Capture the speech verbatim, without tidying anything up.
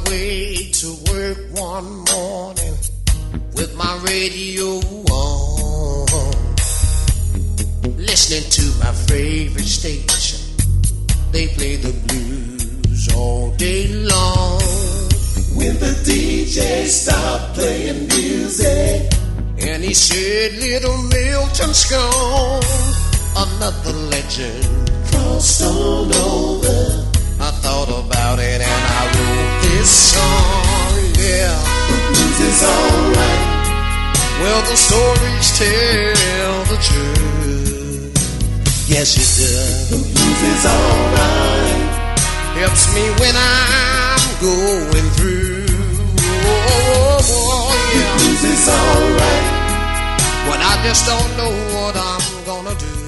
way to work one morning with my radio on, listening to my favorite station. They play the blues all day long. When the D J stopped playing music and he said, "Little Milton's gone," another legend crossed on over. I thought about it and I wrote this song, yeah. The blues is alright. Well, the stories tell the truth. Yes, it does. The blues is alright. Helps me when I'm going through. Oh, oh, oh, yeah. The blues is alright. When I just don't know what I'm gonna do.